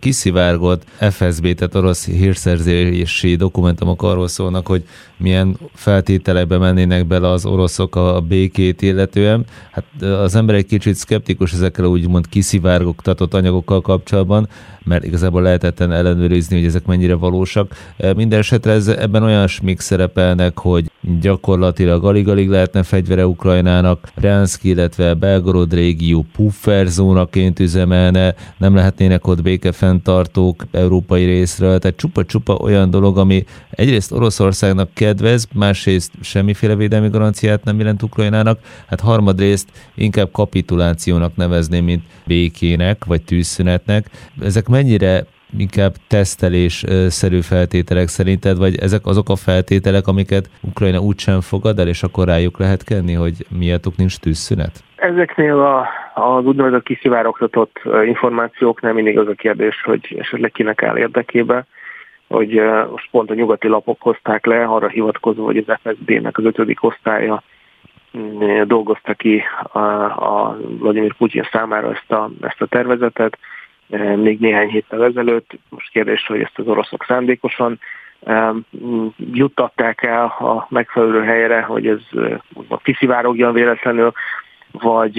kiszivárgott FSB, tehát orosz hírszerzési dokumentumok arról szólnak, hogy milyen feltételekbe mennének bele az oroszok a békét illetően. Hát az ember egy kicsit szkeptikus ezekkel úgymond kiszivárgoktatott anyagokkal kapcsolatban, mert igazából lehetetlen ellenőrizni, hogy ezek mennyire valósak. Minden esetre ebben olyasmik szerepelnek, hogy gyakorlatilag alig-alig lehetne fegyvere Ukrajnának, Bryansk, illetve Belgorod régió pufferzónaként üzemelne, nem lehetnének ott békefenntartók európai részről, tehát csupa-csupa olyan dolog, ami egyrészt Oroszországnak kedvez, másrészt semmiféle védelmi garanciát nem jelent Ukrajnának, hát harmadrészt inkább kapitulációnak nevezném, mint békének, vagy tűzszünetnek. Ezek mennyire inkább tesztelésszerű feltételek szerinted, vagy ezek azok a feltételek, amiket Ukrajna úgysem fogad el, és akkor rájuk lehet kenni, hogy miattuk nincs tűzszünet? Ezeknél az úgynevezett kiszivárogtatott információknál mindig az a kérdés, hogy esetleg kinek áll érdekébe, hogy most pont a nyugati lapok hozták le, arra hivatkozva, hogy az FSB-nek az 5. osztálya dolgozta ki a Vladimir Putyin számára ezt a tervezetet, még néhány héttel ezelőtt. Most kérdés, hogy ezt az oroszok szándékosan juttatták el a megfelelő helyre, hogy ez kiszivárogjon véletlenül, vagy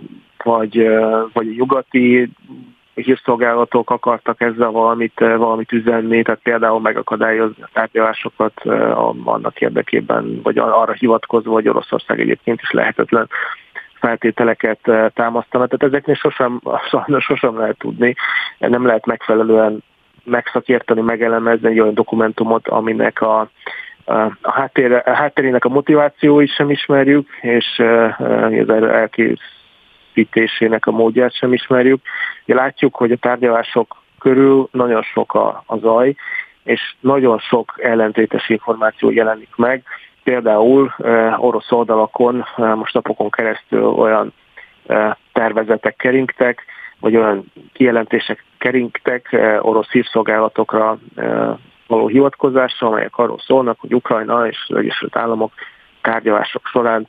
a nyugati hírszolgálatok akartak ezzel valamit üzenni, tehát például megakadályozni a tárgyalásokat annak érdekében, vagy arra hivatkozva, hogy Oroszország egyébként is lehetetlen feltételeket támasztana. Tehát ezeknél sosem lehet tudni, nem lehet megfelelően megszakérteni, megelemezni egy olyan dokumentumot, aminek a hátterének a motivációit sem ismerjük, és az elkészítésének a módját sem ismerjük. Látjuk, hogy a tárgyalások körül nagyon sok a zaj, és nagyon sok ellentétes információ jelenik meg. Például orosz oldalakon most napokon keresztül olyan tervezetek keringtek, vagy olyan kijelentések keringtek orosz hírszolgálatokra való hivatkozással, amelyek arról szólnak, hogy Ukrajna és az Egyesült Államok tárgyalások során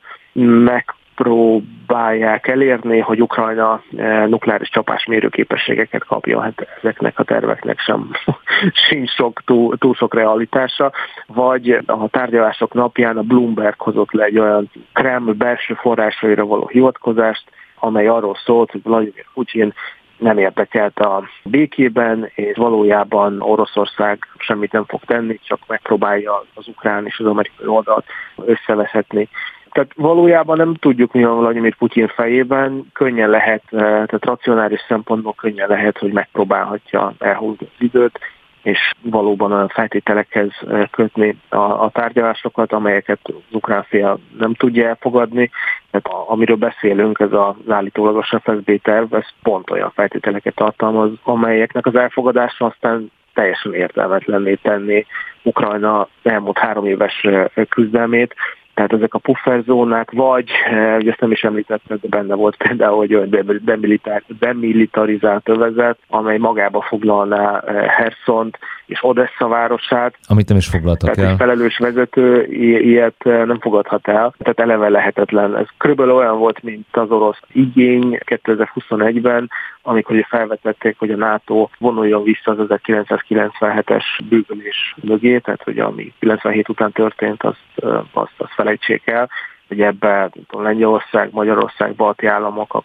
megpróbálják elérni, hogy Ukrajna nukleáris csapásmérő képességeket kapja. Hát ezeknek a terveknek sincs túl sok realitása, vagy a tárgyalások napján a Bloomberg hozott le egy olyan Kreml belső forrásaira való hivatkozást, amely arról szólt, hogy Vladimir Putyin nem érdekelt a békében, és valójában Oroszország semmit nem fog tenni, csak megpróbálja az ukrán és az amerikai oldalt összevezetni. Tehát valójában nem tudjuk, mi van Vladimir Putyin fejében, könnyen lehet, tehát racionális szempontból könnyen lehet, hogy megpróbálhatja elhúzni az időt, és valóban olyan feltételekhez kötni a tárgyalásokat, amelyeket az ukrán fél nem tudja elfogadni. Tehát amiről beszélünk, ez az állítólagos FSB terv, ez pont olyan feltételeket tartalmaz, amelyeknek az elfogadása aztán teljesen értelmetlenné tenni Ukrajna elmúlt 3 éves küzdelmét. Tehát ezek a pufferzónák, vagy, ugye ezt nem is említettem, de benne volt például, hogy olyan demilitarizált övezet, amely magába foglalná Hersont és Odessa városát. Amit nem is foglaltak el. Tehát egy felelős vezető ilyet nem fogadhat el, tehát eleve lehetetlen. Ez körülbelül olyan volt, mint az orosz igény 2021-ben, amikor felvetették, hogy a NATO vonuljon vissza az 1997-es bővülés mögé, tehát hogy ami 97 után történt, azt felejtsék el, hogy ebben Lengyelország, Magyarország, balti államok,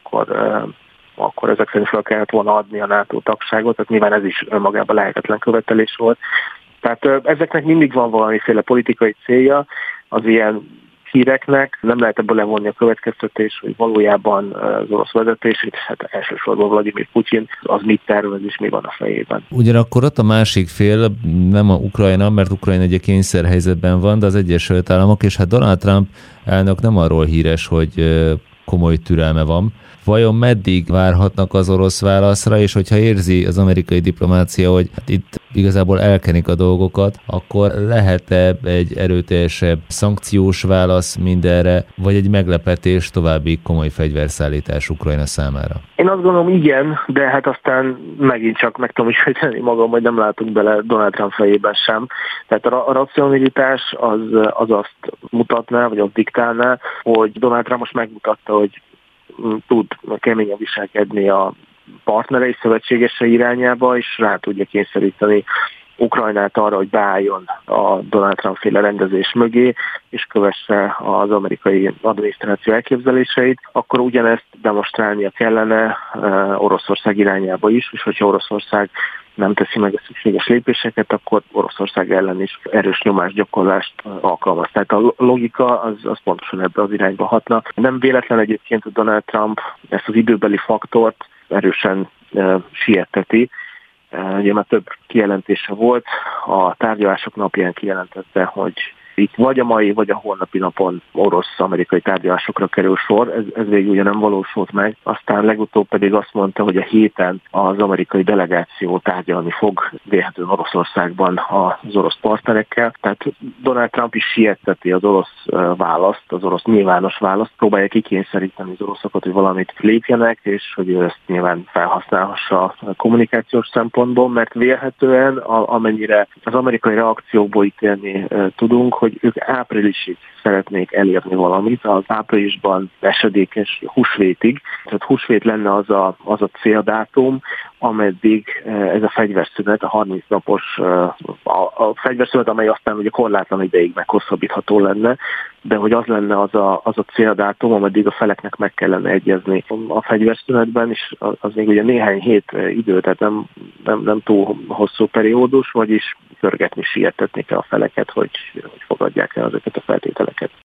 akkor ezek szerint fel kellett volna adni a NATO tagságot, tehát nyilván ez is önmagában lehetetlen követelés volt. Tehát ezeknek mindig van valamiféle politikai célja, az ilyen híreknek, nem lehet ebből levonni a következtetés, hogy valójában az orosz vezetés, és hát elsősorban Vladimir Putyin, az mit tervez és mi van a fejében. Ugyanakkor ott a másik fél, nem a Ukrajna, mert Ukrajna egy kényszerhelyzetben van, de az Egyesült Államok, és hát Donald Trump elnök nem arról híres, hogy komoly türelme van. Vajon meddig várhatnak az orosz válaszra, és hogyha érzi az amerikai diplomácia, hogy hát itt igazából elkenik a dolgokat, akkor lehet-e egy erőteljesebb szankciós válasz mindenre, vagy egy meglepetés további komoly fegyverszállítás Ukrajna számára? Én azt gondolom, igen, de hát aztán megint csak meg tudom ismételni magam, hogy nem látunk bele Donald Trump fejében sem. Tehát a racionalitás az azt mutatná, vagy azt diktálná, hogy Donald Trump most megmutatta, hogy tud keményen viselkedni a partnerei, szövetségesei irányába, és rá tudja kényszeríteni Ukrajnát arra, hogy beálljon a Donald Trump-féle rendezés mögé, és kövesse az amerikai adminisztráció elképzeléseit, akkor ugyanezt demonstrálnia kellene Oroszország irányába is, és hogyha Oroszország nem teszi meg a szükséges lépéseket, akkor Oroszország ellen is erős nyomásgyakorlást alkalmaz. Tehát a logika az pontosan ebbe az irányba hatna. Nem véletlen egyébként, hogy Donald Trump ezt az időbeli faktort erősen sietteti. Ugye már több kijelentése volt, a tárgyalások napján kijelentette, hogy itt vagy a mai, vagy a holnapi napon orosz-amerikai tárgyalásokra kerül sor, ez végül ugye nem valósult meg. Aztán legutóbb pedig azt mondta, hogy a héten az amerikai delegáció tárgyalni fog vélhetően Oroszországban az orosz partnerekkel. Tehát Donald Trump is sietteti az orosz választ, az orosz nyilvános választ, próbálja kikényszeríteni az oroszokat, hogy valamit lépjenek, és hogy ő ezt nyilván felhasználhassa a kommunikációs szempontból, mert vélhetően, amennyire az amerikai reakciókból ítélni tudunk, hogy ők áprilisig szeretnék elérni valamit, az áprilisban esedékes húsvétig. Tehát húsvét lenne az a céldátum, ameddig ez a fegyverszünet, a 30 napos a fegyverszünet, amely aztán ugye korlátlan ideig meghosszabbítható lenne, de hogy az lenne az a céldátum, ameddig a feleknek meg kellene egyezni a fegyverszünetben, és az még ugye néhány hét idő, tehát nem túl hosszú periódus, vagyis görgetni, sietetni kell a feleket, hogy fogadják el ezeket a feltételeket.